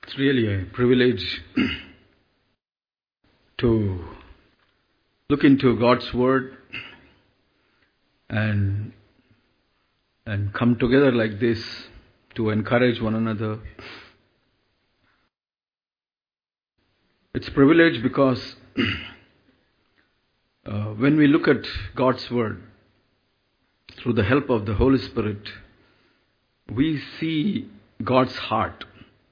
It's really a privilege to look into God's Word and come together like this to encourage one another. It's a privilege because when we look at God's Word through the help of the Holy Spirit, we see God's heart.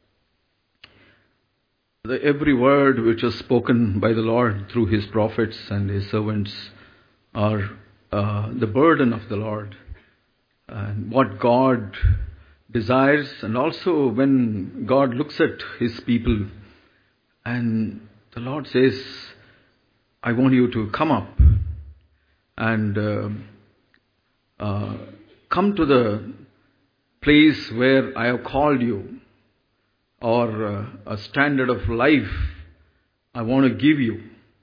Every word which was spoken by the Lord through His prophets and His servants are the burden of the Lord and what God desires. And also when God looks at His people and the Lord says, I want you to come up and come to the place where I have called you, or a standard of life I want to give you.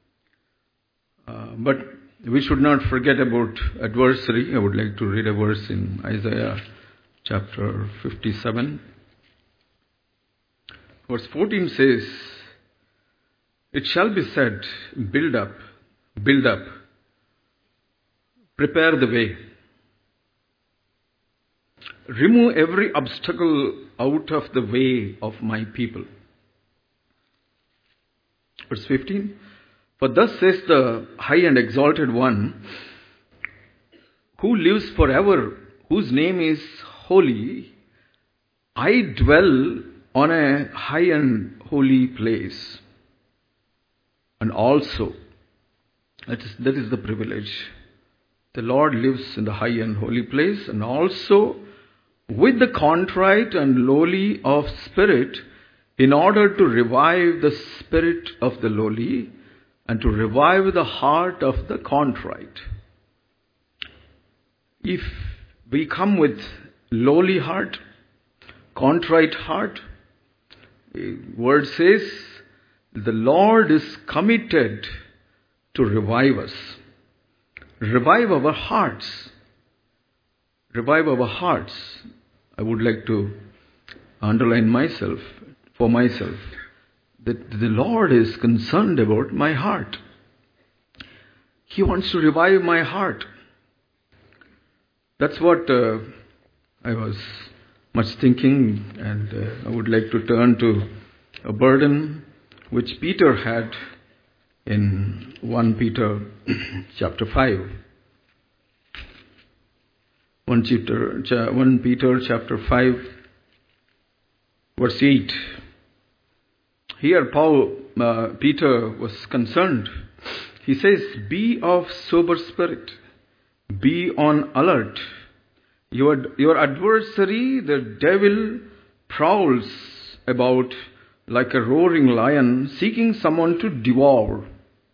But we should not forget about adversary. I would like to read a verse in Isaiah chapter 57. Verse 14 says, it shall be said, build up, prepare the way. Remove every obstacle out of the way of my people. Verse 15. For thus says the high and exalted one, who lives forever, whose name is holy, I dwell on a high and holy place. And also, that is the privilege. The Lord lives in the high and holy place, and also with the contrite and lowly of spirit, in order to revive the spirit of the lowly and to revive the heart of the contrite. If we come with lowly heart, contrite heart, the word says the Lord is committed to revive us. Revive our hearts. Revive our hearts. I would like to underline for myself, that the Lord is concerned about my heart. He wants to revive my heart. That's what I was much thinking, and I would like to turn to a burden which Peter had in 1 Peter chapter 5. 1 Peter chapter 5 verse 8. Here Peter was concerned. He says, be of sober spirit. Be on alert. Your adversary, the devil, prowls about like a roaring lion, seeking someone to devour.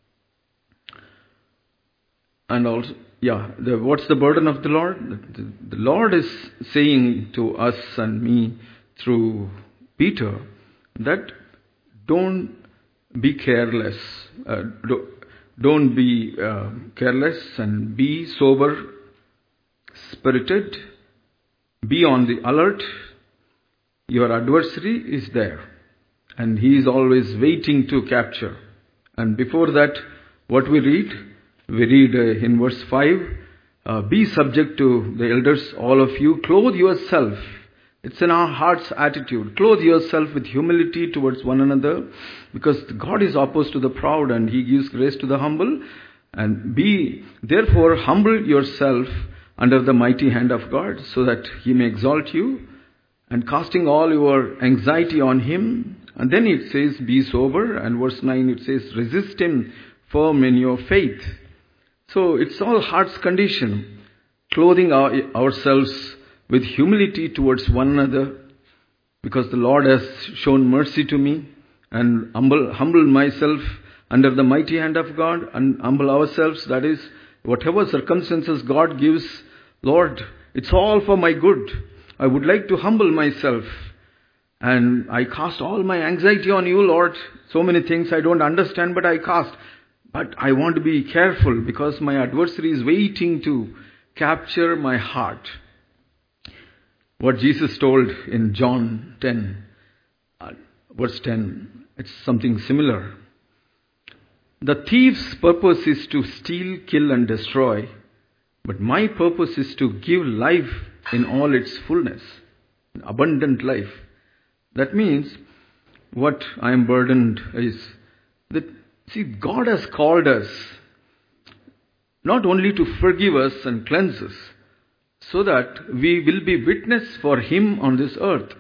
And also, what's the burden of the Lord? The Lord is saying to us and me through Peter that don't be careless. Don't be careless and be sober spirited. Be on the alert. Your adversary is there and he is always waiting to capture. And before that, what we read? We read in verse 5, be subject to the elders, all of you. Clothe yourself. It's in our heart's attitude. Clothe yourself with humility towards one another, because God is opposed to the proud and He gives grace to the humble. And be, therefore, humble yourself under the mighty hand of God, so that He may exalt you, and casting all your anxiety on Him. And then it says, be sober. And verse 9, it says, resist Him firm in your faith. So it's all heart's condition, clothing ourselves with humility towards one another, because the Lord has shown mercy to me, and humble myself under the mighty hand of God, and humble ourselves. That is, whatever circumstances God gives, Lord, it's all for my good. I would like to humble myself, and I cast all my anxiety on you, Lord. So many things I don't understand, but I cast. But I want to be careful because my adversary is waiting to capture my heart. What Jesus told in John 10, verse 10. It's something similar. The thief's purpose is to steal, kill, and destroy, but my purpose is to give life in all its fullness, abundant life. That means what I am burdened is that, see, God has called us not only to forgive us and cleanse us, so that we will be witness for Him on this earth.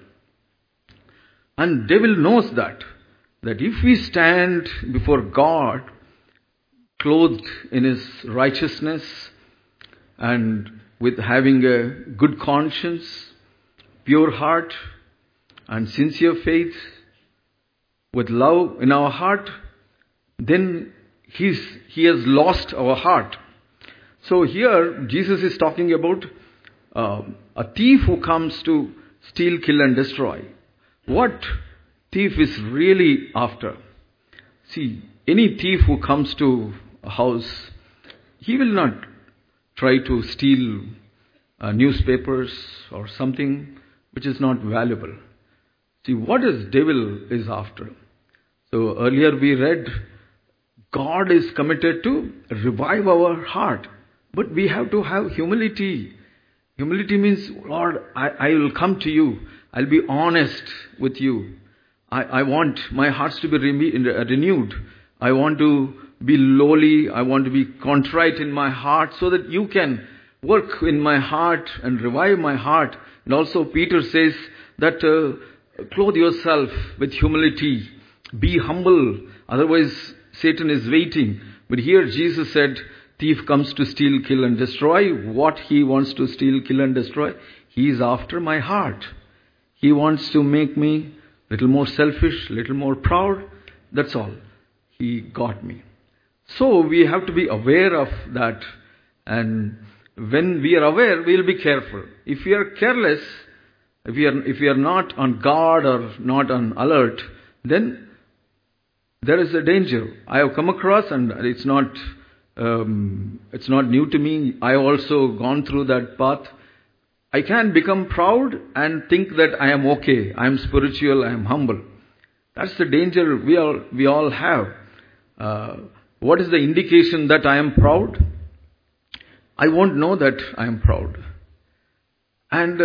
And devil knows that if we stand before God, clothed in His righteousness and with having a good conscience, pure heart and sincere faith, with love in our heart, then He has lost our heart. So here Jesus is talking about a thief who comes to steal, kill, and destroy. What thief is really after? See, any thief who comes to a house, he will not try to steal newspapers or something which is not valuable. See, what is devil is after? So earlier we read, God is committed to revive our heart. But we have to have humility. Humility means, Lord, I will come to you. I'll be honest with you. I want my hearts to be renewed. I want to be lowly. I want to be contrite in my heart so that you can work in my heart and revive my heart. And also Peter says that clothe yourself with humility. Be humble. Otherwise Satan is waiting. But here Jesus said, thief comes to steal, kill, and destroy. What he wants to steal, kill, and destroy? He is after my heart. He wants to make me a little more selfish, a little more proud. That's all. He got me. So we have to be aware of that. And when we are aware, we will be careful. If we are careless, if we are not on guard or not on alert, then there is a danger. I have come across, and it's not new to me. I have also gone through that path. I can become proud and think that I am okay. I am spiritual. I am humble. That's the danger we all have. What is the indication that I am proud? I won't know that I am proud. And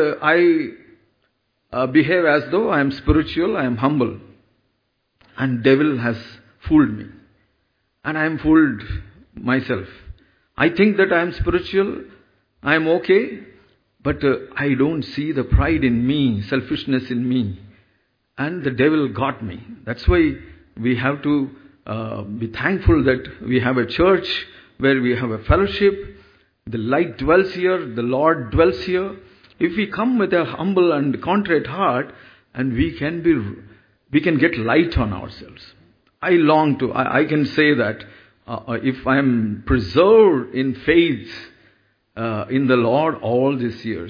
I behave as though I am spiritual. I am humble. And devil has fooled me. And I am fooled myself. I think that I am spiritual, I am okay, but I don't see the pride in me, selfishness in me. And the devil got me. That's why we have to be thankful that we have a church where we have a fellowship. The light dwells here, the Lord dwells here. If we come with a humble and contrite heart, and we can get light on ourselves. I can say that if I am preserved in faith in the Lord all these years,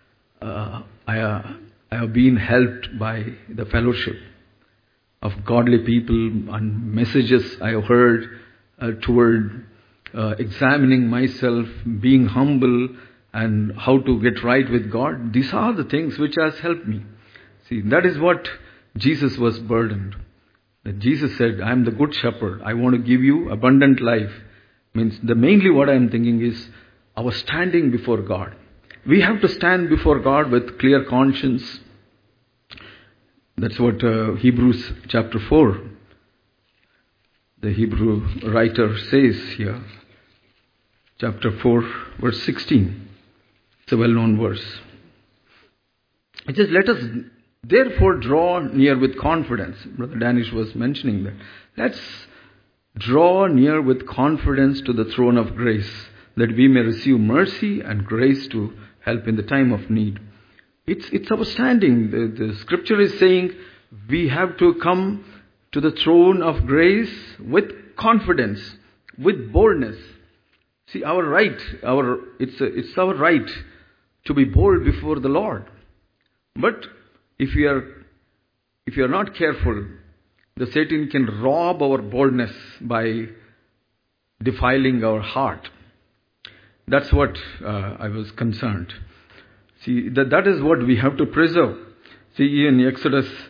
I have been helped by the fellowship of godly people and messages I have heard toward examining myself, being humble, and how to get right with God. These are the things which has helped me. See, that is what Jesus was burdened. That Jesus said, I am the good shepherd. I want to give you abundant life. Means mainly what I am thinking is our standing before God. We have to stand before God with clear conscience. That's what Hebrews chapter 4, the Hebrew writer says here. Chapter 4, verse 16. It's a well-known verse. It says, let us therefore draw near with confidence. Brother Danish was mentioning that. Let's draw near with confidence to the throne of grace, that we may receive mercy and grace to help in the time of need. It's our standing. The scripture is saying we have to come to the throne of grace with confidence, with boldness. See, our right, it's our right to be bold before the Lord. But if we are not careful, the Satan can rob our boldness by defiling our heart. That's what I was concerned. See, that is what we have to preserve. See, in Exodus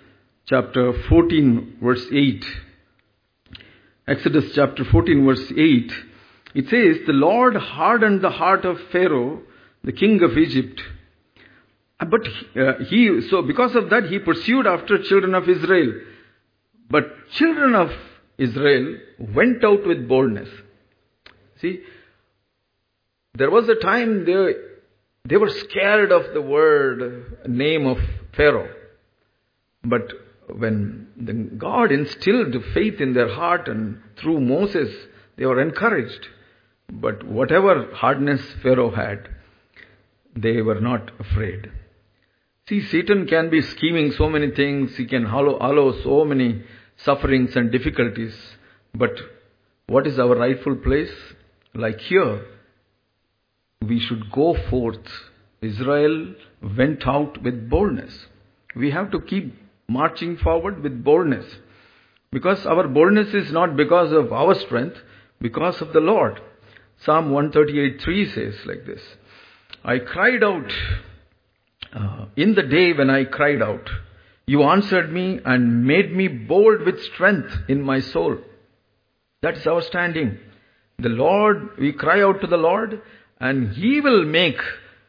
chapter 14, verse 8. Exodus chapter 14, verse 8. It says, the Lord hardened the heart of Pharaoh, the king of Egypt. But so because of that, he pursued after children of Israel. But children of Israel went out with boldness. See, there was a time they were scared of the name of Pharaoh. But when God instilled faith in their heart and through Moses, they were encouraged. But whatever hardness Pharaoh had, they were not afraid. See, Satan can be scheming so many things. He can allow so many sufferings and difficulties. But what is our rightful place? Like here, we should go forth. Israel went out with boldness. We have to keep marching forward with boldness. Because our boldness is not because of our strength, because of the Lord. Psalm 138:3 says like this. I cried out in the day when I cried out. You answered me and made me bold with strength in my soul. That is our standing. The Lord, we cry out to the Lord and He will make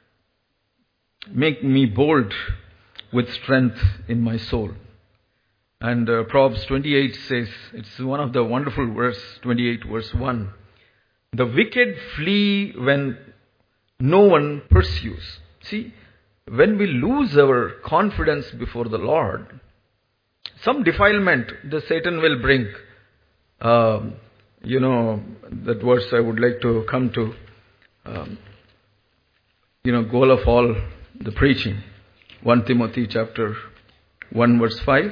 me bold with strength in my soul. And Proverbs 28 says, it's one of the wonderful verse, 28 verse 1. The wicked flee when no one pursues. See, when we lose our confidence before the Lord, some defilement the Satan will bring. That verse I would like to come to. Goal of all the preaching. 1 Timothy chapter 1 verse 5.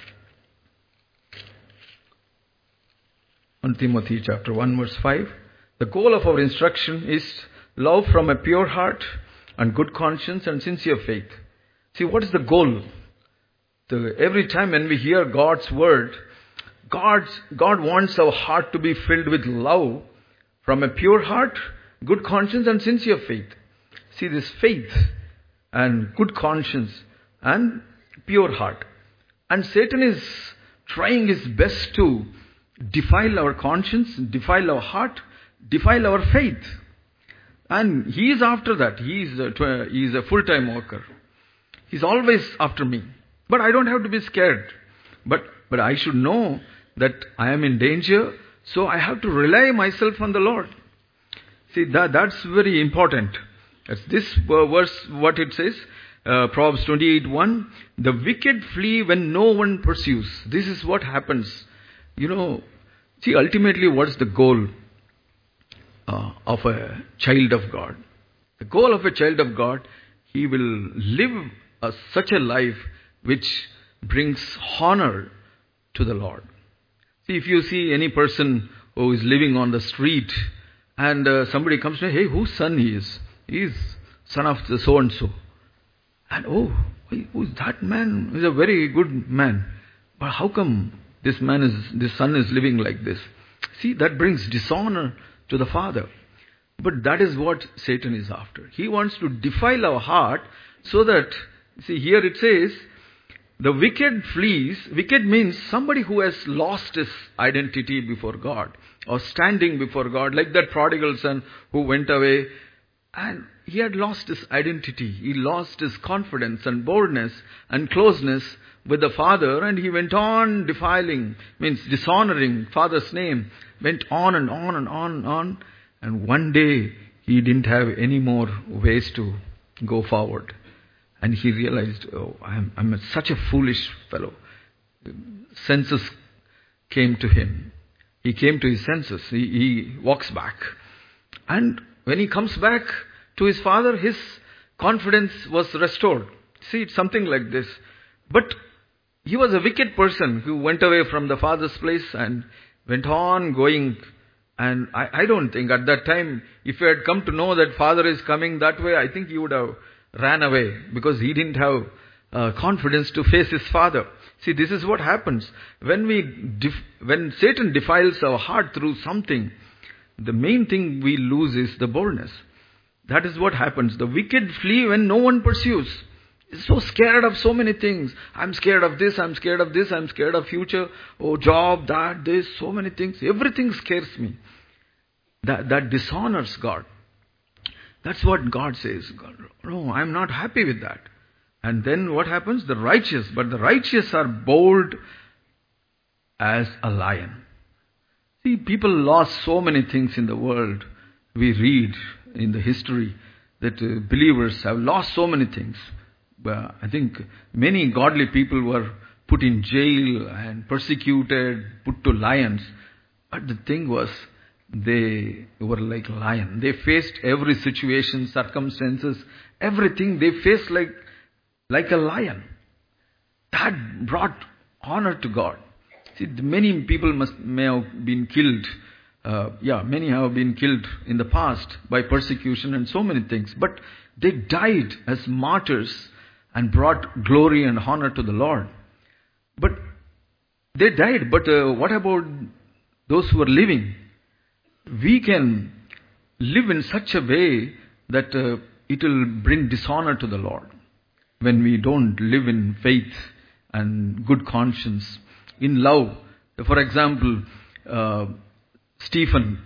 1 Timothy chapter 1 verse 5. The goal of our instruction is love from a pure heart and good conscience and sincere faith. See, what is the goal? Every time when we hear God's word, God wants our heart to be filled with love from a pure heart, good conscience and sincere faith. See, this faith and good conscience and pure heart. And Satan is trying his best to defile our conscience, defile our heart, defile our faith. And he is after that. He is a full-time worker. He's always after me. But I don't have to be scared. But I should know that I am in danger. So I have to rely myself on the Lord. See, that's very important. That's this verse, what it says. Proverbs 28:1. The wicked flee when no one pursues. This is what happens. See, ultimately what's the goal of a child of God? The goal of a child of God, he will live such a life which brings honor to the Lord. See, if you see any person who is living on the street and somebody comes to, hey, whose son he is? He is son of the so-and-so. And who's that man? He's a very good man. But how come this son is living like this? See, that brings dishonor to the Father. But that is what Satan is after. He wants to defile our heart so that, see, here it says, the wicked flees. Wicked means somebody who has lost his identity before God or standing before God, like that prodigal son who went away and he had lost his identity. He lost his confidence and boldness and closeness with the Father, and he went on defiling, means dishonoring Father's name, went on and on and on and on, and one day he didn't have any more ways to go forward. And he realized, I'm such a foolish fellow. Senses came to him. He came to his senses. He walks back. And when he comes back to his father, his confidence was restored. See, it's something like this. But he was a wicked person who went away from the father's place and went on going. And I don't think at that time, if he had come to know that father is coming that way, I think he would have ran away because he didn't have confidence to face his father. See, this is what happens. When Satan defiles our heart through something, the main thing we lose is the boldness. That is what happens. The wicked flee when no one pursues. So scared of so many things. I'm scared of this, I'm scared of this, I'm scared of future. Oh, job, that, this, so many things. Everything scares me. That dishonors God. That's what God says. No, I'm not happy with that. And then what happens? The righteous are bold as a lion. See, people lost so many things in the world. We read in the history that believers have lost so many things. I think many godly people were put in jail and persecuted, put to lions. But the thing was, they were like a lion. They faced every situation, circumstances, everything they faced like a lion. That brought honor to God. See, many people may have been killed. Many have been killed in the past by persecution and so many things. But they died as martyrs and brought glory and honor to the Lord. But they died. But what about those who are living? We can live in such a way that it will bring dishonor to the Lord. When we don't live in faith and good conscience, in love. For example, Stephen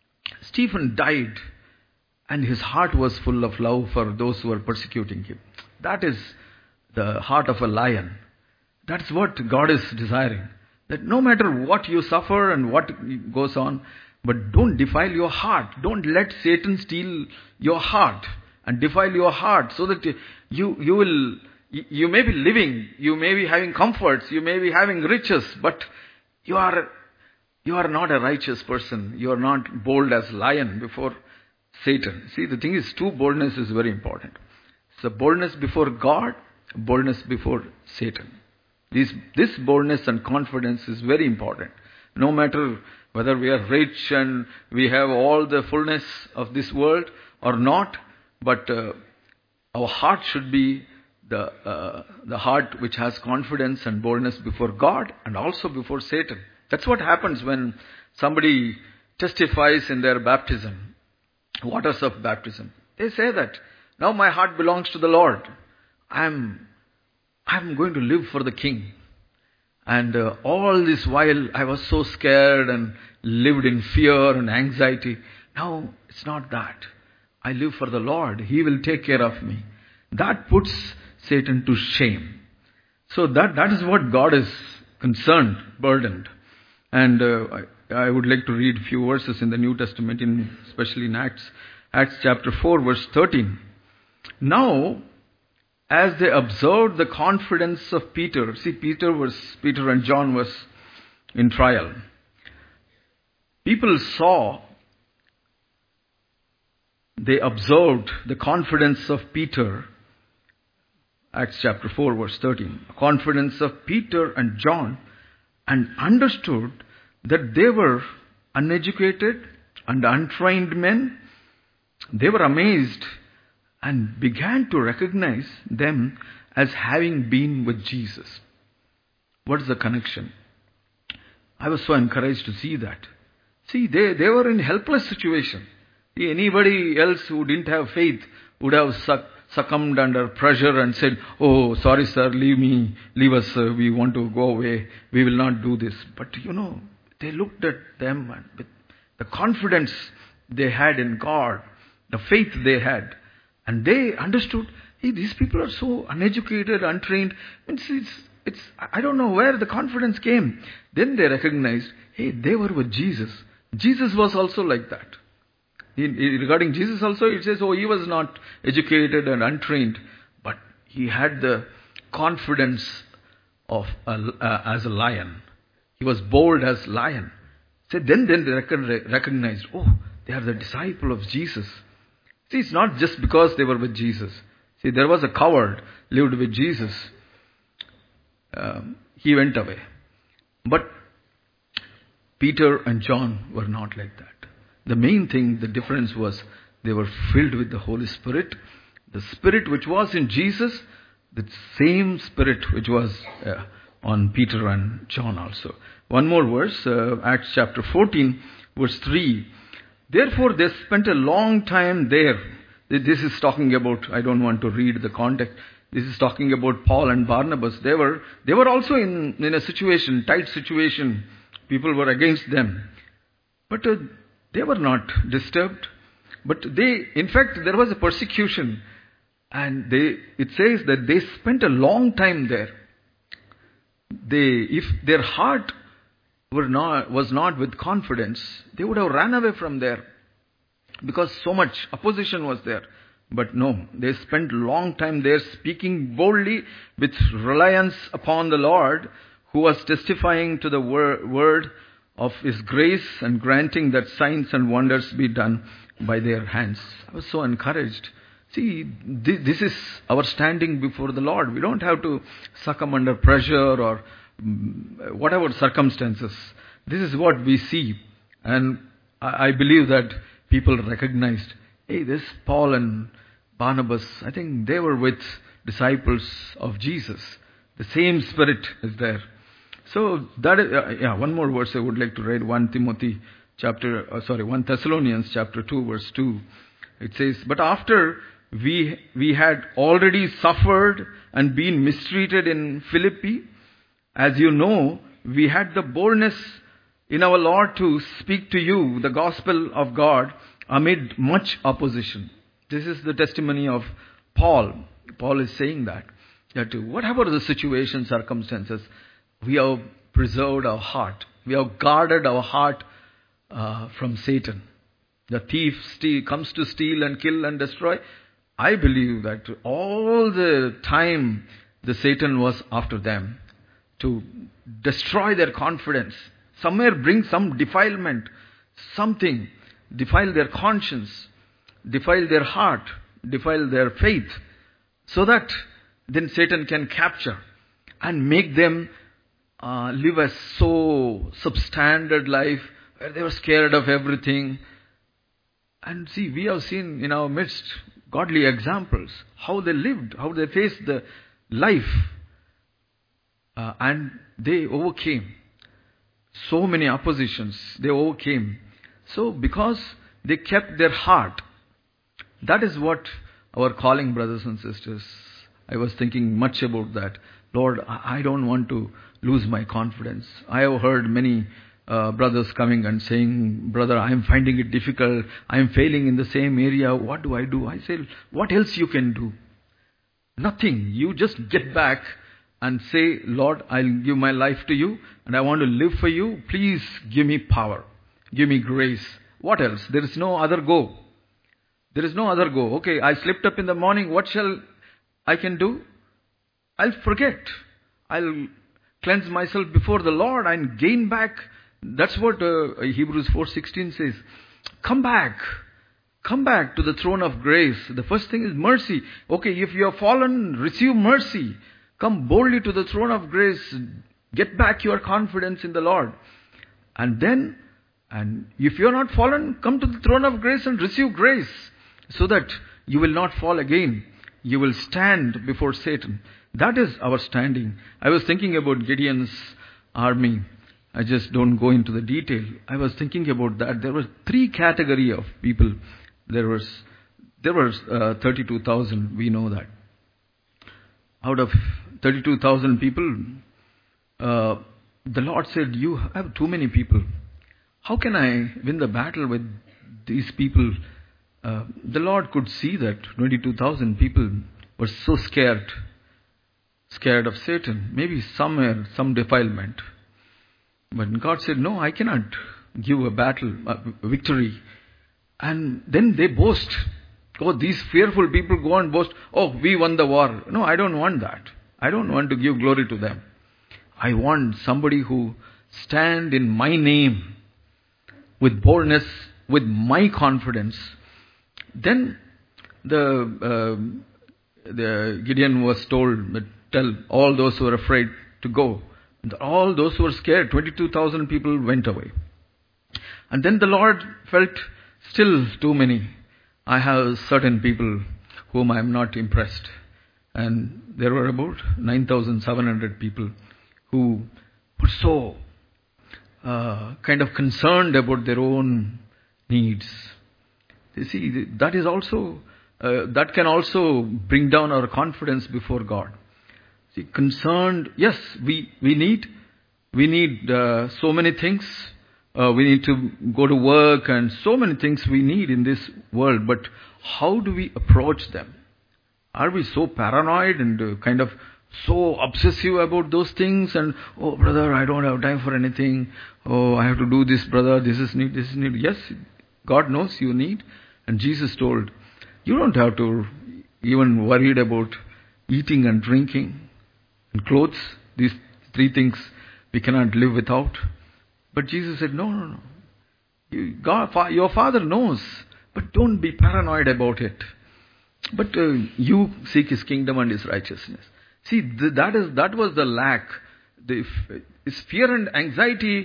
died and his heart was full of love for those who were persecuting him. That is the heart of a lion. That's what God is desiring. That no matter what you suffer and what goes on, but don't defile your heart. Don't let Satan steal your heart and defile your heart, so that you may be living, you may be having comforts, you may be having riches, but you are not a righteous person. You are not bold as lion before Satan. See, the thing is, boldness is very important. So boldness before God, boldness before Satan. This boldness and confidence is very important. No matter whether we are rich and we have all the fullness of this world or not, but our heart should be the heart which has confidence and boldness before God and also before Satan. That's what happens when somebody testifies in their baptism, waters of baptism. They say that, now my heart belongs to the Lord. I'm going to live for the King. And all this while I was so scared and lived in fear and anxiety. Now it's not that. I live for the Lord. He will take care of me. That puts Satan to shame. So that is what God is concerned, burdened. And I would like to read a few verses in the New Testament, especially in Acts chapter 4, verse 13. Now, as they observed the confidence of Peter, see, Peter and John was in trial. They observed the confidence of Peter. Acts chapter 4, verse 13. Confidence of Peter and John, and understood that they were uneducated and untrained men. They were amazed and began to recognize them as having been with Jesus. What is the connection? I was so encouraged to see that. See, they were in helpless situation. Anybody else who didn't have faith would have succumbed under pressure and said, oh, sorry sir, leave us, we want to go away, we will not do this. But they looked at them and with the confidence they had in God, the faith they had, and they understood, hey, these people are so uneducated, untrained. I don't know where the confidence came. Then they recognized, hey, they were with Jesus. Jesus was also like that. Regarding Jesus also, it says, he was not educated and untrained, but he had the confidence of as a lion. He was bold as lion. So then they recognized, they are the disciple of Jesus. See, it's not just because they were with Jesus. See, there was a coward lived with Jesus. He went away. But Peter and John were not like that. The main thing, the difference was they were filled with the Holy Spirit. The Spirit which was in Jesus, the same Spirit which was on Peter and John also. One more verse, Acts chapter 14, verse 3. Therefore they spent a long time there. This is talking about, I don't want to read the context. This is talking about Paul and Barnabas. They were also in a situation, tight situation. People were against them. But they were not disturbed. But in fact, there was a persecution. And it says that they spent a long time there. If their heart was not with confidence, they would have run away from there. Because so much opposition was there. But no, they spent long time there speaking boldly with reliance upon the Lord, who was testifying to the word of His grace and granting that signs and wonders be done by their hands. I was so encouraged. See, this is our standing before the Lord. We don't have to succumb under pressure or whatever circumstances. This is what we see. And I believe that people recognized, hey, this Paul and Barnabas, I think they were with disciples of Jesus. The same spirit is there. So that is, one more verse I would like to read. 1 Thessalonians chapter 2 verse 2. It says, but after we had already suffered and been mistreated in Philippi, as you know, we had the boldness in our Lord to speak to you the gospel of God amid much opposition. This is the testimony of Paul. Paul is saying that whatever the situation, circumstances, we have preserved our heart. We have guarded our heart from Satan. The thief comes to steal and kill and destroy. I believe that all the time the Satan was after them to destroy their confidence. Somewhere bring some defilement, something, defile their conscience, defile their heart, defile their faith, so that then Satan can capture and make them live a so substandard life where they were scared of everything. And see, we have seen in our midst godly examples, how they lived, how they faced the life, and they overcame so many oppositions. They overcame. So because they kept their heart, that is what our calling, brothers and sisters. I was thinking much about that. Lord, I don't want to lose my confidence. I have heard many brothers coming and saying, brother, I am finding it difficult. I am failing in the same area. What do I do? I say, what else you can do? Nothing. You just get back and say, Lord, I'll give my life to you and I want to live for you. Please give me power. Give me grace. What else? There is no other go. There is no other go. Okay, I slipped up in the morning. What shall I can do? I'll forget. I'll cleanse myself before the Lord and gain back. That's what Hebrews 4:16 says. Come back. Come back to the throne of grace. The first thing is mercy. Okay, if you have fallen, receive mercy. Come boldly to the throne of grace. Get back your confidence in the Lord. And if you are not fallen, come to the throne of grace and receive grace, so that you will not fall again. You will stand before Satan. That is our standing. I was thinking about Gideon's army. I just don't go into the detail. I was thinking about that. There were 3 categories of people. There was 32,000. We know that. Out of 32,000 people, the Lord said, you have too many people. How can I win the battle with these people? The Lord could see that 22,000 people were so scared of Satan. Maybe somewhere, some defilement. But God said, no, I cannot give a victory. And then they boast. Oh, these fearful people go and boast, oh, we won the war. No, I don't want that. I don't want to give glory to them. I want somebody who stand in my name with boldness, with my confidence. Then the Gideon was told, tell all those who are afraid to go. And all those who were scared, 22,000 people went away. And then the Lord felt, still too many. I have certain people whom I am not impressed. And there were about 9,700 people who were so kind of concerned about their own needs. You see, that is also that can also bring down our confidence before God. See, concerned, yes, we need so many things. We need to go to work and so many things we need in this world. But how do we approach them? Are we so paranoid and kind of so obsessive about those things? And, oh, brother, I don't have time for anything. Oh, I have to do this, brother. This is need, this is need. Yes, God knows you need. And Jesus told, you don't have to even worried about eating and drinking and clothes. These three things we cannot live without. But Jesus said, no. Your Father knows, but don't be paranoid about it. But you seek His kingdom and His righteousness. See, that was the lack. His fear and anxiety,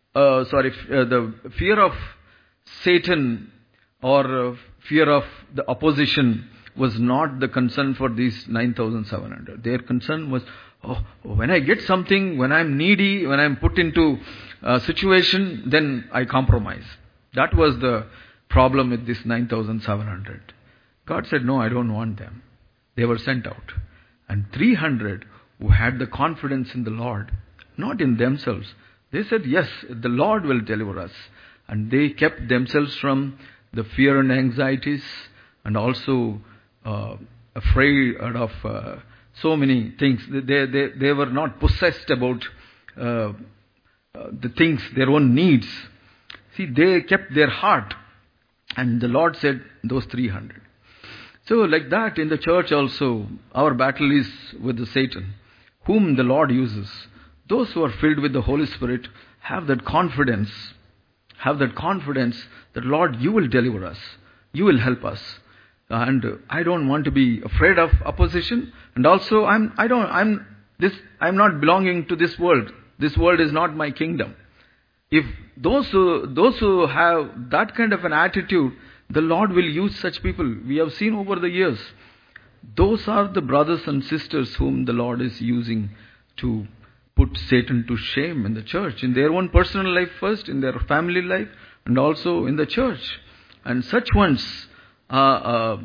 the fear of Satan or fear of the opposition was not the concern for these 9,700. Their concern was, when I get something, when I'm needy, when I'm put into a situation, then I compromise. That was the problem with this 9,700. God said, no, I don't want them. They were sent out. And 300 who had the confidence in the Lord, not in themselves. They said, yes, the Lord will deliver us. And they kept themselves from the fear and anxieties and also afraid of so many things. They were not possessed about the things, their own needs. See, they kept their heart. And the Lord said, those 300. So like that in the church also, our battle is with the Satan, whom the Lord uses. Those who are filled with the Holy Spirit have that confidence. Have that confidence that, Lord, you will deliver us. You will help us. And I don't want to be afraid of opposition. And also, I'm not belonging to this world. This world is not my kingdom. If those who have that kind of an attitude, the Lord will use such people. We have seen over the years. Those are the brothers and sisters whom the Lord is using to put Satan to shame in the church, in their own personal life first, in their family life, and also in the church. And such ones, such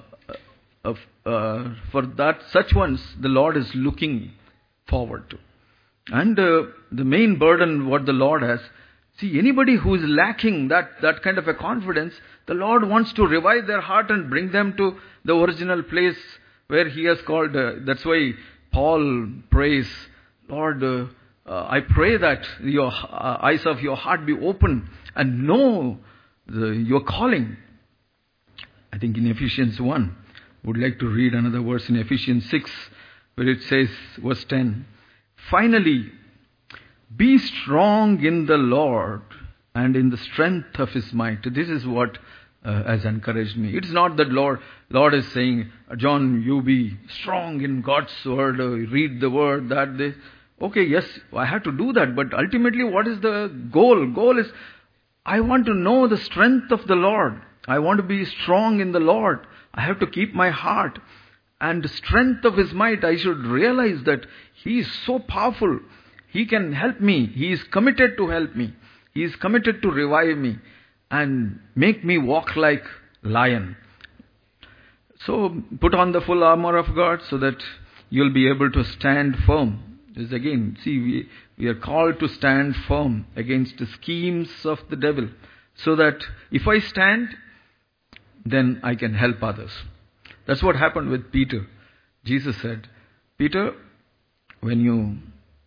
ones, the Lord is looking forward to. And the main burden what the Lord has, see, anybody who is lacking that kind of a confidence, the Lord wants to revive their heart and bring them to the original place where He has called. That's why Paul prays, Lord, I pray that your eyes of your heart be open and know your calling. I think in Ephesians 1, would like to read another verse in Ephesians 6, where it says, verse 10, finally, be strong in the Lord and in the strength of His might. This is what has encouraged me. It's not that Lord is saying, John, you be strong in God's word, read the word, that this. Okay, yes, I have to do that. But ultimately, what is the goal? Goal is, I want to know the strength of the Lord. I want to be strong in the Lord. I have to keep my heart. And the strength of His might, I should realize that He is so powerful. He can help me. He is committed to help me. He is committed to revive me and make me walk like lion. So put on the full armor of God so that you'll be able to stand firm. This again, see, we are called to stand firm against the schemes of the devil. So that if I stand, then I can help others. That's what happened with Peter. Jesus said, Peter, when you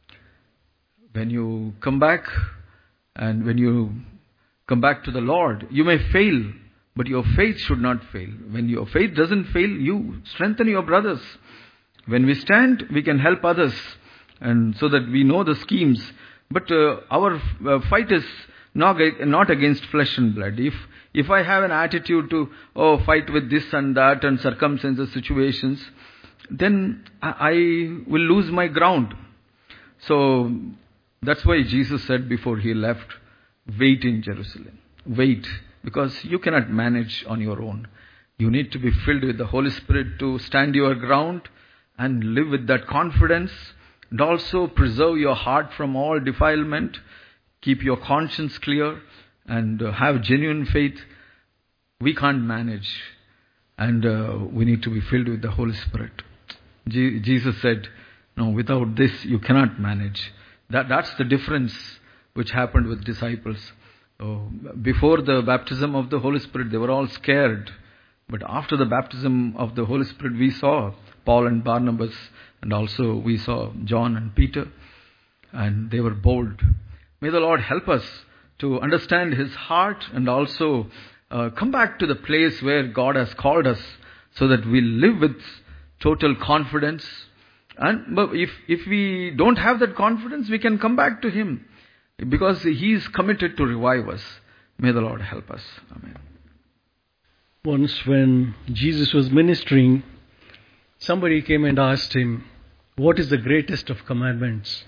come back and when you come back to the Lord, you may fail, but your faith should not fail. When your faith doesn't fail, you strengthen your brothers. When we stand, we can help others, and so that we know the schemes. But our fight is not against flesh and blood. If I have an attitude to fight with this and that and circumstances, situations, then I will lose my ground. So that's why Jesus said before He left, wait in Jerusalem. Wait, because you cannot manage on your own. You need to be filled with the Holy Spirit to stand your ground and live with that confidence, and also preserve your heart from all defilement, keep your conscience clear, and have genuine faith. We can't manage. and we need to be filled with the Holy Spirit. Jesus said, no, without this you cannot manage. That's the difference which happened with disciples. Before the baptism of the Holy Spirit, they were all scared. But after the baptism of the Holy Spirit, we saw Paul and Barnabas, and also we saw John and Peter, and they were bold. May the Lord help us to understand His heart and also come back to the place where God has called us, so that we live with total confidence. But if we don't have that confidence, we can come back to Him, because He is committed to revive us. May the Lord help us. Amen. Once when Jesus was ministering, somebody came and asked Him, what is the greatest of commandments?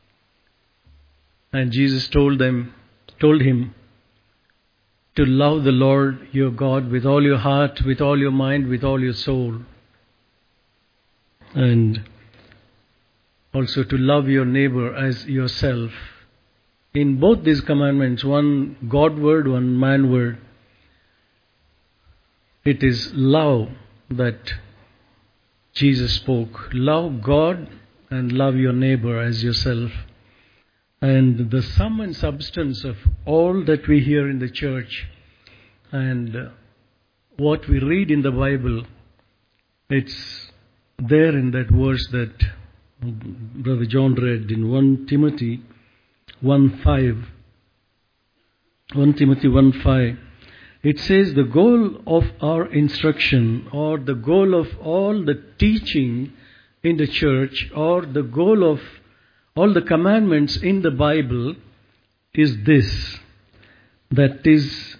And Jesus told him to love the Lord your God with all your heart, with all your mind, with all your soul. And also to love your neighbor as yourself. In both these commandments, one God word, one man word, it is love that Jesus spoke. Love God and love your neighbor as yourself. And the sum and substance of all that we hear in the church and what we read in the Bible, it's there in that verse that Brother John read in 1 Timothy 1:5. 1 Timothy 1:5. It says the goal of our instruction, or the goal of all the teaching in the church, or the goal of all the commandments in the Bible is this, that is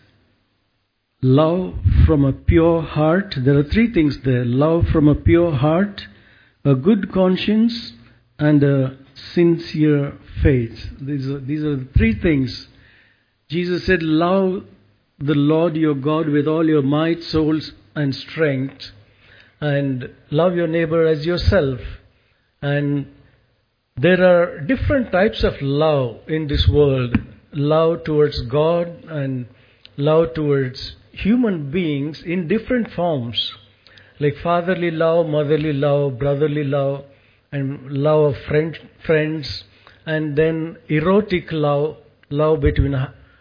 love from a pure heart. There are three things there: love from a pure heart, a good conscience, and a sincere faith. These are the three things. Jesus said, love the Lord your God with all your might, souls, and strength, and love your neighbor as yourself. And there are different types of love in this world. Love towards God and love towards human beings in different forms, like fatherly love, motherly love, brotherly love, and love of friends, and then erotic love between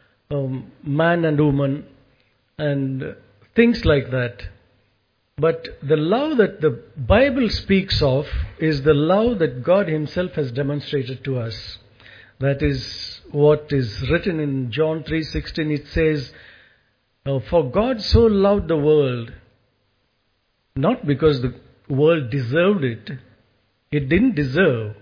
man and woman, and things like that. But the love that the Bible speaks of is the love that God Himself has demonstrated to us. That is what is written in John 3:16. It says, for God so loved the world, not because the world deserved it. It didn't deserve.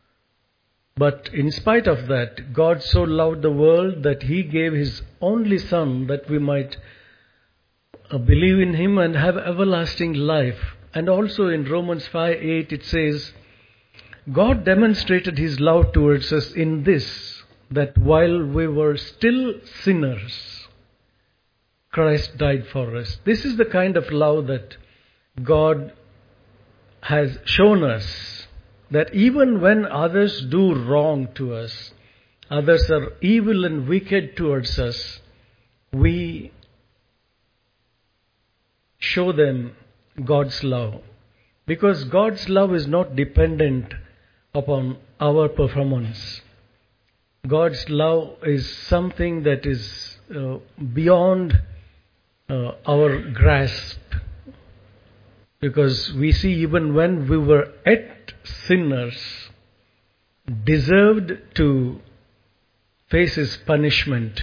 But in spite of that, God so loved the world that He gave His only Son, that we might believe in Him and have everlasting life. And also in Romans 5:8 it says, God demonstrated His love towards us in this, that while we were still sinners, Christ died for us. This is the kind of love that God has shown us, that even when others do wrong to us, others are evil and wicked towards us, we show them God's love. Because God's love is not dependent upon our performance. God's love is something that is beyond our grasp. Because we see, even when we were yet sinners, deserved to face His punishment,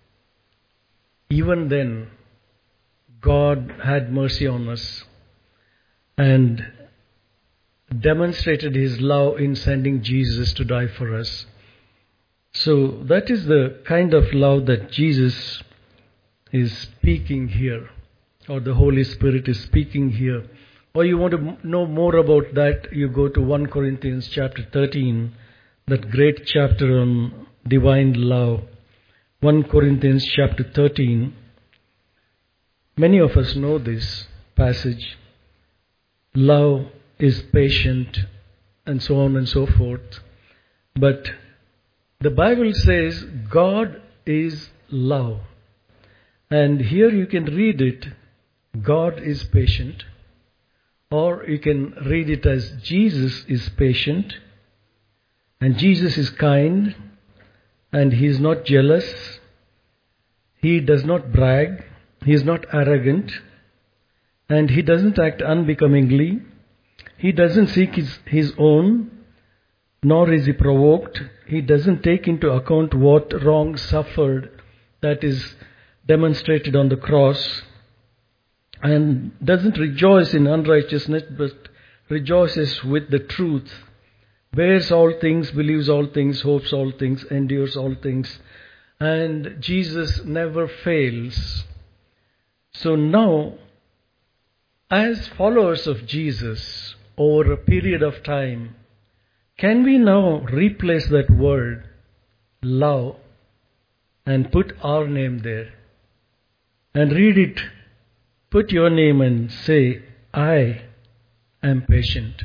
even then God had mercy on us and demonstrated His love in sending Jesus to die for us. So that is the kind of love that Jesus is speaking here, or the Holy Spirit is speaking here. Or you want to know more about that, you go to 1 Corinthians chapter 13, that great chapter on divine love. 1 Corinthians chapter 13. Many of us know this passage. Love is patient, and so on and so forth. But the Bible says God is love. And here you can read it God is patient, or you can read it as Jesus is patient, and Jesus is kind, and He is not jealous, He does not brag, He is not arrogant, and He doesn't act unbecomingly, He doesn't seek his own, nor is He provoked, He doesn't take into account what wrong suffered, that is demonstrated on the cross, and doesn't rejoice in unrighteousness, but rejoices with the truth, bears all things, believes all things, hopes all things, endures all things. And Jesus never fails. So now, as followers of Jesus, over a period of time, can we now replace that word, love, and put our name there? And read it. Put your name and say, I am patient.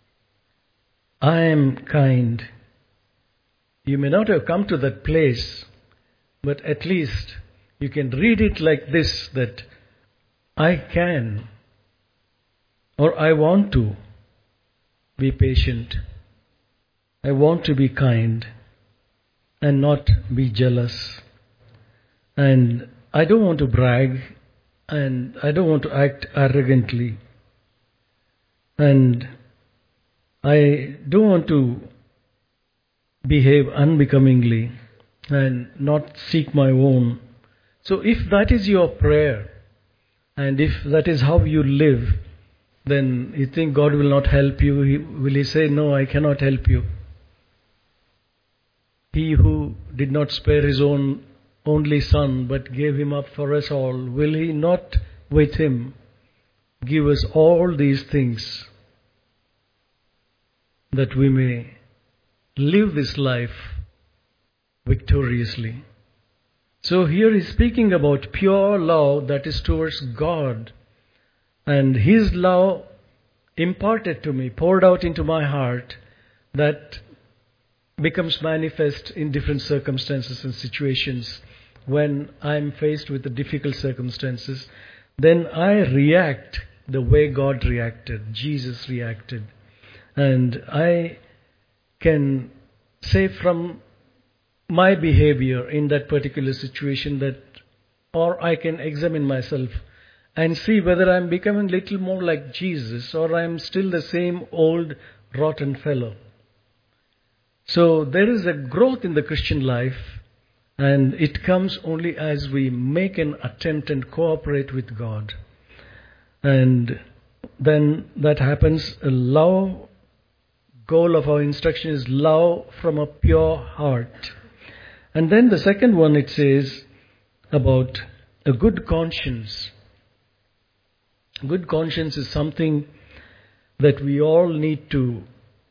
I am kind. You may not have come to that place, but at least you can read it like this, that I can, or I want to be patient. I want to be kind and not be jealous. And I don't want to brag, and I don't want to act arrogantly. And I don't want to behave unbecomingly and not seek my own. So if that is your prayer, and if that is how you live, then you think God will not help you. Will He say, no, I cannot help you? He who did not spare His own only Son, but gave Him up for us all, will He not with Him give us all these things, that we may live this life victoriously? So here He's speaking about pure love that is towards God, and His love imparted to me, poured out into my heart, that becomes manifest in different circumstances and situations. When I'm faced with the difficult circumstances, then I react the way God reacted, Jesus reacted. And I can say from my behavior in that particular situation that, or I can examine myself and see whether I'm becoming a little more like Jesus, or I'm still the same old rotten fellow. So there is a growth in the Christian life, and it comes only as we make an attempt and cooperate with God. And then that happens. A love, goal of our instruction is love from a pure heart. And then the second one, it says about a good conscience. Good conscience is something that we all need to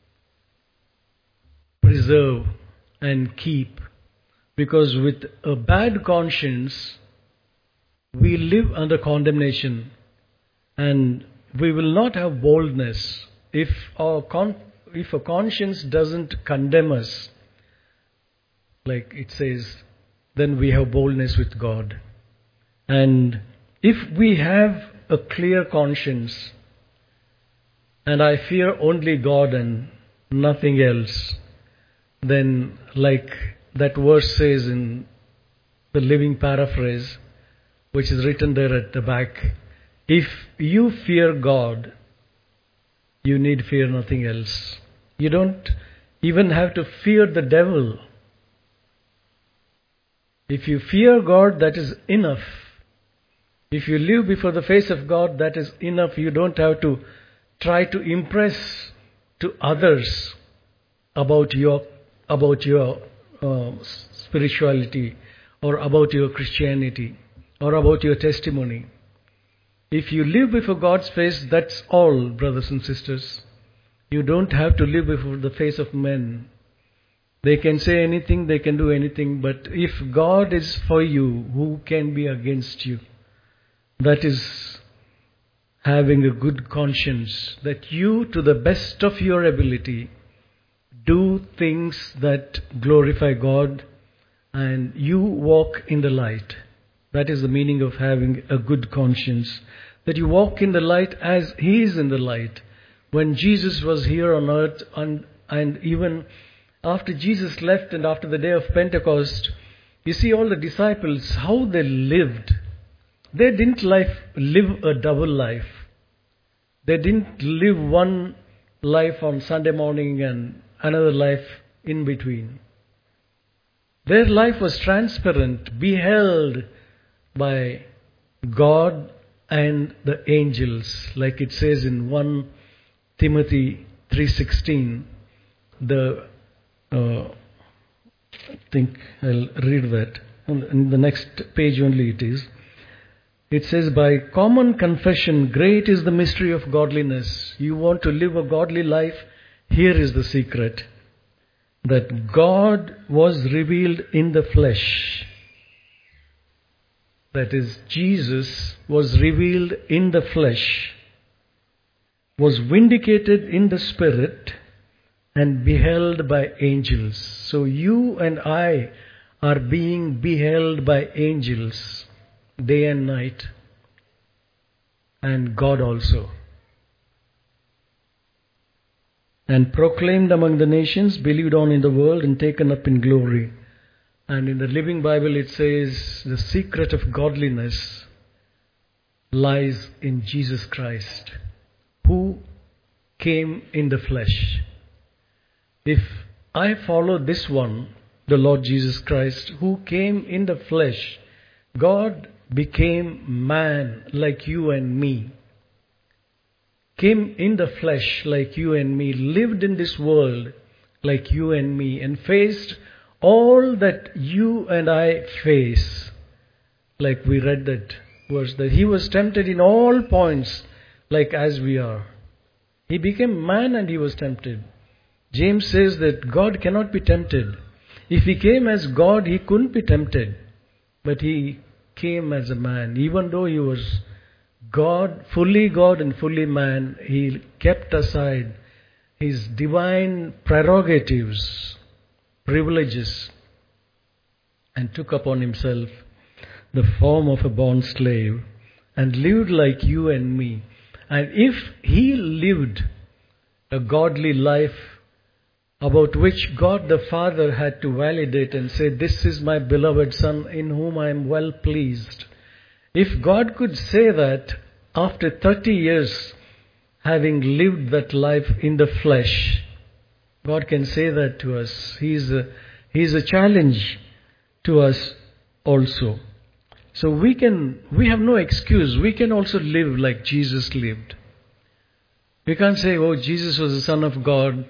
preserve and keep. Because with a bad conscience, we live under condemnation, and we will not have boldness. If a conscience doesn't condemn us, like it says, then we have boldness with God. And if we have a clear conscience, and I fear only God and nothing else, then like that verse says in the Living Paraphrase, which is written there at the back, if you fear God, you need fear nothing else. You don't even have to fear the devil. If you fear God, that is enough. If you live before the face of God, that is enough. You don't have to try to impress to others about your spirituality, or about your Christianity, or about your testimony. If you live before God's face, that's all, brothers and sisters. You don't have to live before the face of men. They can say anything, they can do anything, but if God is for you, who can be against you? That is having a good conscience, that you, to the best of your ability, do things that glorify God, and you walk in the light. That is the meaning of having a good conscience. that you walk in the light as He is in the light. When Jesus was here on earth, and even after Jesus left and after the day of Pentecost, you see all the disciples, how they lived. They didn't live a double life. They didn't live one life on Sunday morning and another life in between. Their life was transparent, beheld by God and the angels, like it says in 1 Timothy 3:16. I think I'll read that. In the next page only it is. It says, by common confession, great is the mystery of godliness. You want to live a godly life? Here is the secret. That God was revealed in the flesh. That is, Jesus was revealed in the flesh, was vindicated in the Spirit, and beheld by angels. So you and I are being beheld by angels day and night, and God also. And proclaimed among the nations, believed on in the world, and taken up in glory. And in the Living Bible it says, the secret of godliness lies in Jesus Christ, who came in the flesh. If I follow this one, the Lord Jesus Christ, who came in the flesh, God became man like you and me. Came in the flesh like you and me, lived in this world like you and me, and faced all that you and I face. Like we read that verse, that He was tempted in all points like as we are. He became man and He was tempted. James says that God cannot be tempted. If He came as God, He couldn't be tempted. But He came as a man. Even though He was God and fully man, He kept aside His divine prerogatives, privileges, and took upon Himself the form of a born slave and lived like you and me. And if He lived a godly life about which God the Father had to validate and say, this is my beloved Son in whom I am well pleased. If God could say that after 30 years having lived that life in the flesh, God can say that to us. He is a challenge to us also. So we have no excuse. We can also live like Jesus lived. We can't say, oh, Jesus was the Son of God.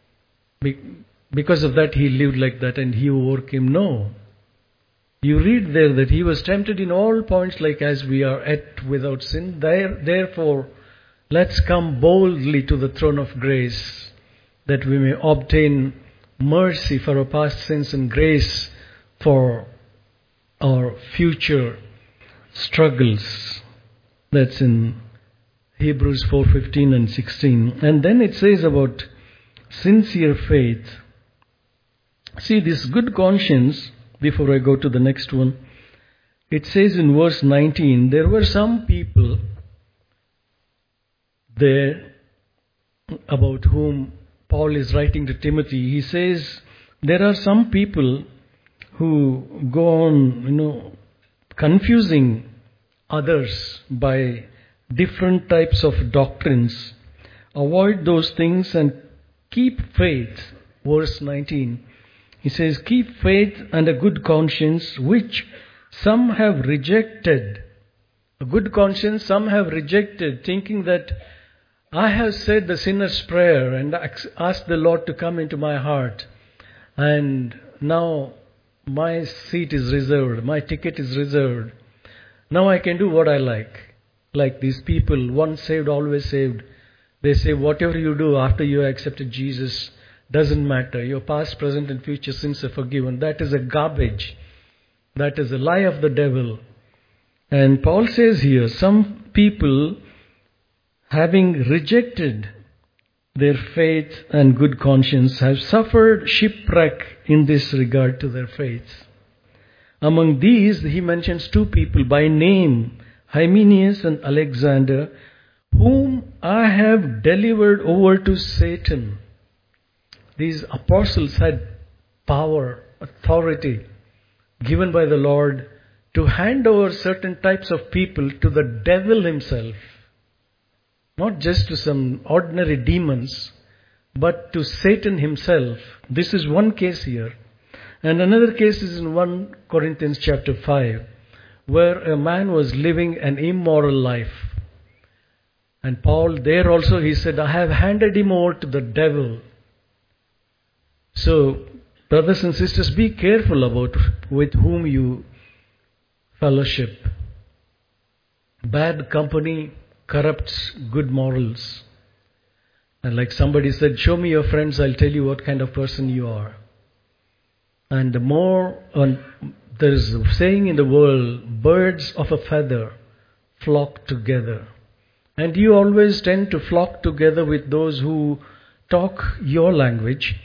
Because of that He lived like that and He overcame. No. You read there that He was tempted in all points like as we are, yet without sin. Therefore, let's come boldly to the throne of grace, that we may obtain mercy for our past sins and grace for our future struggles. That's in Hebrews 4:15 and 16. And then it says about sincere faith. See, this good conscience, before I go to the next one, it says in verse 19, there were some people there about whom Paul is writing to Timothy. He says, there are some people who go on, confusing others by different types of doctrines. Avoid those things and keep faith. Verse 19. He says, keep faith and a good conscience, which some have rejected. A good conscience some have rejected, thinking that I have said the sinner's prayer and asked the Lord to come into my heart, and now my seat is reserved, my ticket is reserved. Now I can do what I like. Like these people, once saved, always saved. They say whatever you do after you accepted Jesus doesn't matter. Your past, present and future sins are forgiven. That is a garbage. That is a lie of the devil. And Paul says here, some people, having rejected their faith and good conscience, have suffered shipwreck in this regard to their faith. Among these, he mentions two people by name, Hymenaeus and Alexander, whom I have delivered over to Satan. These apostles had power, authority given by the Lord to hand over certain types of people to the devil himself. Not just to some ordinary demons, but to Satan himself. This is one case here. And another case is in 1 Corinthians chapter 5, where a man was living an immoral life. And Paul, there also he said, I have handed him over to the devil. So, brothers and sisters, be careful about with whom you fellowship. Bad company corrupts good morals. And like somebody said, show me your friends, I'll tell you what kind of person you are. And the more, there is a saying in the world, birds of a feather flock together. And you always tend to flock together with those who talk your language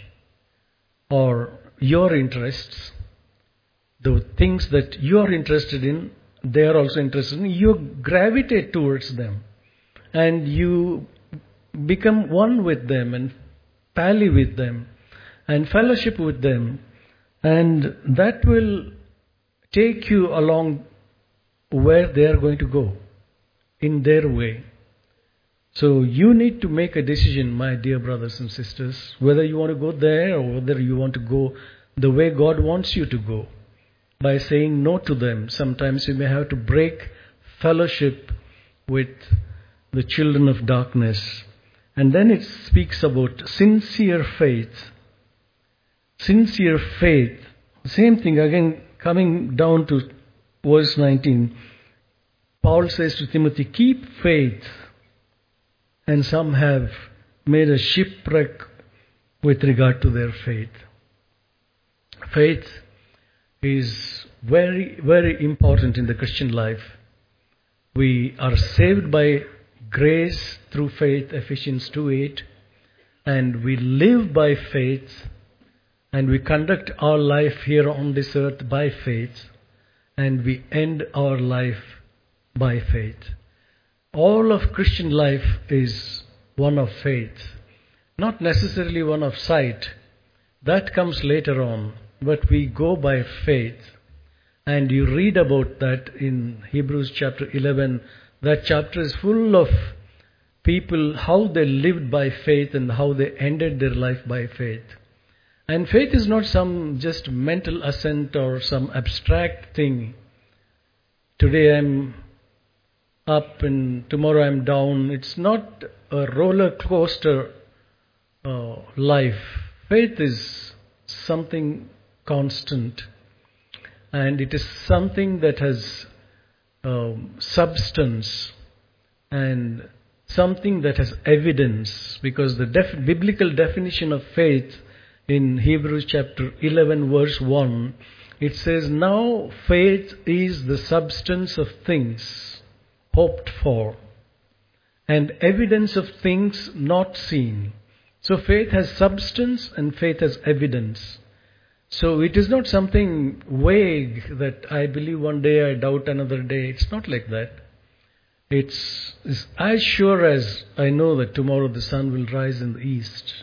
or your interests. The things that you are interested in, they are also interested in. You gravitate towards them. And you become one with them and pally with them and fellowship with them. And that will take you along where they are going to go, in their way. So you need to make a decision, my dear brothers and sisters, whether you want to go there or whether you want to go the way God wants you to go. By saying no to them, sometimes you may have to break fellowship with the children of darkness. And then it speaks about sincere faith. Sincere faith. Same thing again, coming down to verse 19. Paul says to Timothy, keep faith. And some have made a shipwreck with regard to their faith. Faith is very, very important in the Christian life. We are saved by grace through faith, Ephesians 2:8, and we live by faith, and we conduct our life here on this earth by faith, and we end our life by faith. All of Christian life is one of faith, not necessarily one of sight. That comes later on, but we go by faith. And you read about that in Hebrews chapter 11. That chapter is full of people, how they lived by faith and how they ended their life by faith. And faith is not some just mental assent or some abstract thing. Today I'm up and tomorrow I'm down. It's not a roller coaster life. Faith is something constant. And it is something that has substance and something that has evidence. Because the biblical definition of faith in Hebrews chapter 11 verse 1, it says, now faith is the substance of things hoped for and evidence of things not seen. So faith has substance and faith has evidence. So it is not something vague that I believe one day, I doubt another day. It's not like that. It's as sure as I know that tomorrow the sun will rise in the east.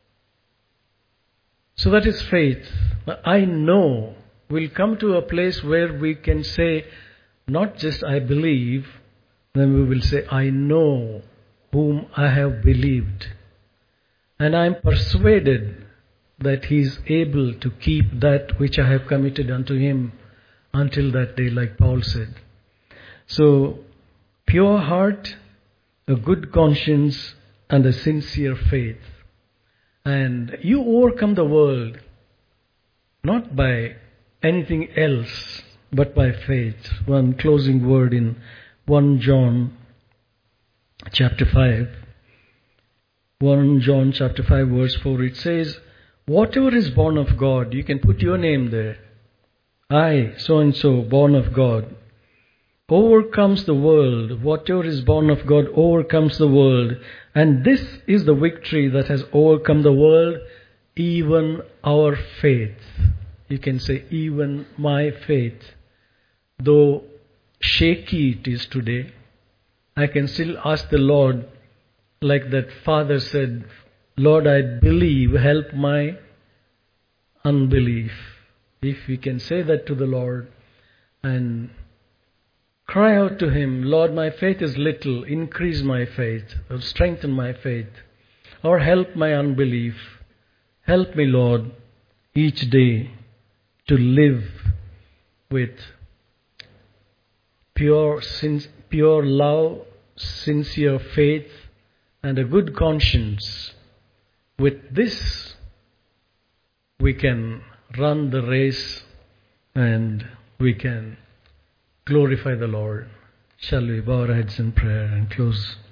So that is faith. I know we'll come to a place where we can say, not just I believe, then we will say, I know whom I have believed. And I am persuaded that He is able to keep that which I have committed unto Him until that day, like Paul said. So, pure heart, a good conscience, and a sincere faith. And you overcome the world not by anything else, but by faith. One closing word in 1 John chapter 5. 1 John chapter 5 verse 4, it says, whatever is born of God, you can put your name there. I, so and so, born of God, overcomes the world. Whatever is born of God overcomes the world. And this is the victory that has overcome the world, even our faith. You can say, even my faith. Though shaky it is today, I can still ask the Lord, like that father said, Lord, I believe, help my unbelief. If we can say that to the Lord and cry out to Him, Lord, my faith is little, increase my faith, or strengthen my faith, or help my unbelief. Help me, Lord, each day to live with pure love, sincere faith, and a good conscience. With this, we can run the race and we can glorify the Lord. Shall we bow our heads in prayer and close?